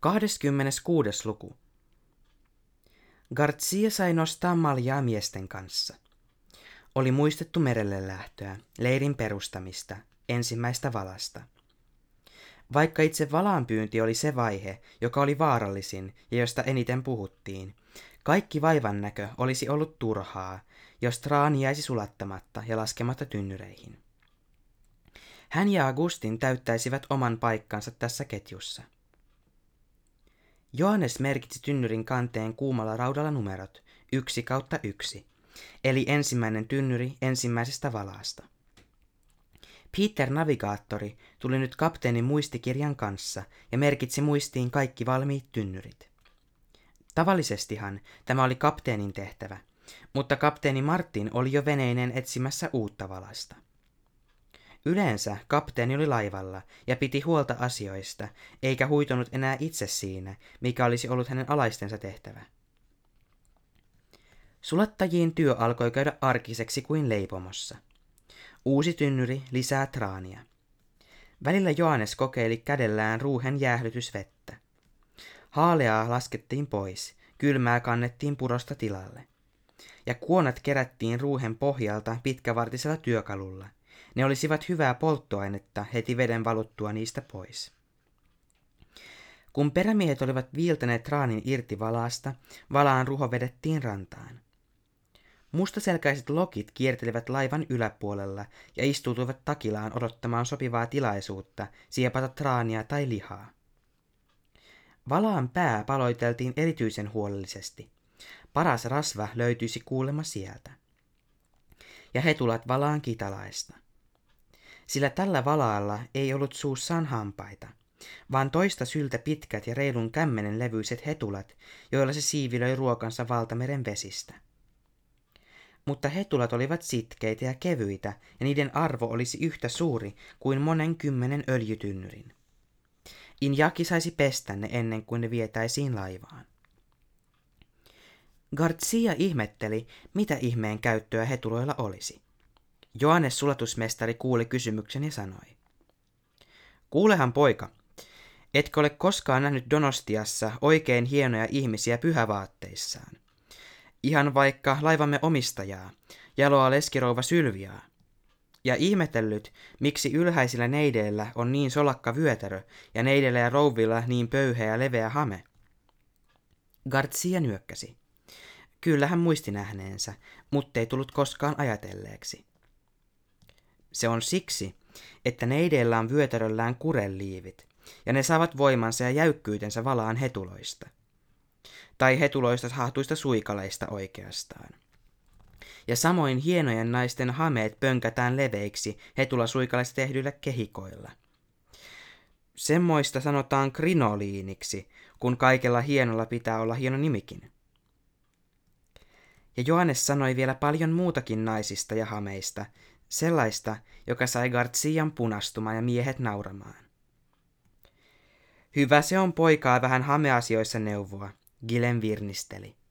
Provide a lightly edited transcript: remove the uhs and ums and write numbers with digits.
26. luku. Garcia sai nostaa maljaa miesten kanssa. Oli muistettu merelle lähtöä, leirin perustamista, ensimmäistä valasta. Vaikka itse valaanpyynti oli se vaihe, joka oli vaarallisin ja josta eniten puhuttiin, kaikki vaivannäkö olisi ollut turhaa, jos traani jäisi sulattamatta ja laskematta tynnyreihin. Hän ja Agustin täyttäisivät oman paikkansa tässä ketjussa. Johannes merkitsi tynnyrin kanteen kuumalla raudalla numerot 1/1, eli ensimmäinen tynnyri ensimmäisestä valaasta. Peter navigaattori tuli nyt kapteenin muistikirjan kanssa ja merkitsi muistiin kaikki valmiit tynnyrit. Tavallisestihan tämä oli kapteenin tehtävä, mutta kapteeni Martin oli jo veneinen etsimässä uutta valasta. Yleensä kapteeni oli laivalla ja piti huolta asioista, eikä huitonut enää itse siinä, mikä olisi ollut hänen alaistensa tehtävä. Sulattajiin työ alkoi käydä arkiseksi kuin leipomossa. Uusi tynnyri lisää traania. Välillä Johannes kokeili kädellään ruuhen jäähdytysvettä. Haaleaa laskettiin pois, kylmää kannettiin purosta tilalle. Ja kuonat kerättiin ruuhen pohjalta pitkävartisella työkalulla. Ne olisivat hyvää polttoainetta heti veden valuttua niistä pois. Kun perämiehet olivat viiltäneet traanin irti valaasta, valaan ruho vedettiin rantaan. Mustaselkäiset lokit kiertelivät laivan yläpuolella ja istuutuivat takilaan odottamaan sopivaa tilaisuutta siepata traania tai lihaa. Valaan pää paloiteltiin erityisen huolellisesti. Paras rasva löytyisi kuulemma sieltä. Ja hetulat valaan kitalaista. Sillä tällä valaalla ei ollut suussaan hampaita, vaan toista syltä pitkät ja reilun kämmenen levyiset hetulat, joilla se siivilöi ruokansa valtameren vesistä. Mutta hetulat olivat sitkeitä ja kevyitä, ja niiden arvo olisi yhtä suuri kuin monen 10 öljytynnyrin. Injaki saisi pestä ne ennen kuin ne vietäisiin laivaan. Garcia ihmetteli, mitä ihmeen käyttöä hetuloilla olisi. Johannes sulatusmestari kuuli kysymyksen ja sanoi. Kuulehan poika, etkö ole koskaan nähnyt Donostiassa oikein hienoja ihmisiä pyhävaatteissaan? Ihan vaikka laivamme omistajaa, jaloa leskirouva Sylviaa. Ja ihmetellyt, miksi ylhäisillä neideillä on niin solakka vyötärö ja neideillä ja rouvilla niin pöyheä ja leveä hame. Garcia nyökkäsi. Kyllä hän muisti nähneensä, muttei tullut koskaan ajatelleeksi. Se on siksi, että neideillä on vyötäröllään kureliivit, ja ne saavat voimansa ja jäykkyytensä valaan hetuloista. Tai hetuloista hahtuista suikaleista oikeastaan. Ja samoin hienojen naisten hameet pönkätään leveiksi hetulasuikaleista tehdyillä kehikoilla. Semmoista sanotaan krinoliiniksi, kun kaikella hienolla pitää olla hieno nimikin. Ja Johannes sanoi vielä paljon muutakin naisista ja hameista, sellaista, joka sai Garcian punastumaan ja miehet nauramaan. Hyvä se on poikaa vähän hameasioissa neuvoa, Gilen virnisteli.